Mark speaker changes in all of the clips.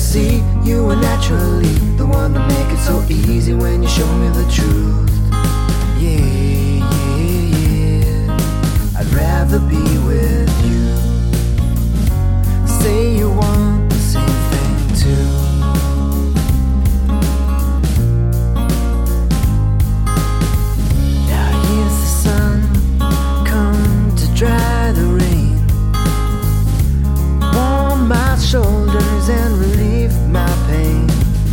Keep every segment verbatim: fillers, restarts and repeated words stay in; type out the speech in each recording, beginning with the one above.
Speaker 1: see you were naturally the one to make it so easy when you show me the truth. Yeah, yeah, yeah, I'd rather be with you. Say you want the same thing too. Now here's the sun come to dry the rain, warm my shoulders and relieve my pain.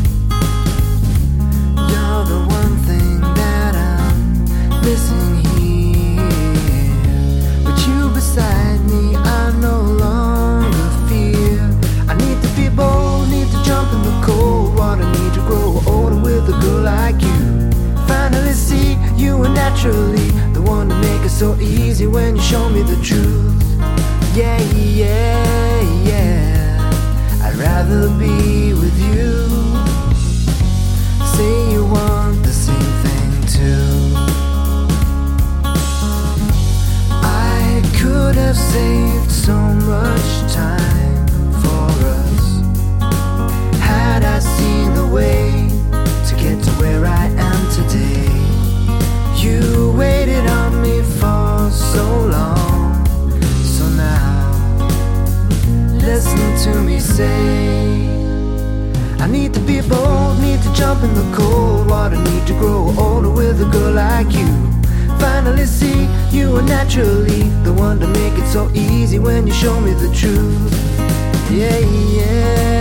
Speaker 1: You're the one thing that I'm missing here. With you beside me I no longer fear. I need to be bold, need to jump in the cold water, need to grow older with a girl like you. Finally see you were naturally the one to make it so easy when you show me the truth. Yeah, yeah, yeah, I'd rather be with you. Say you want the same thing too. I could have saved so much time for us had I seen the way to get to where I am today. You waited on me for so long, so now listen to me say, I need to be bold, need to jump in the cold water, need to grow older with a girl like you. Finally see you are naturally the one to make it so easy when you show me the truth. Yeah, yeah.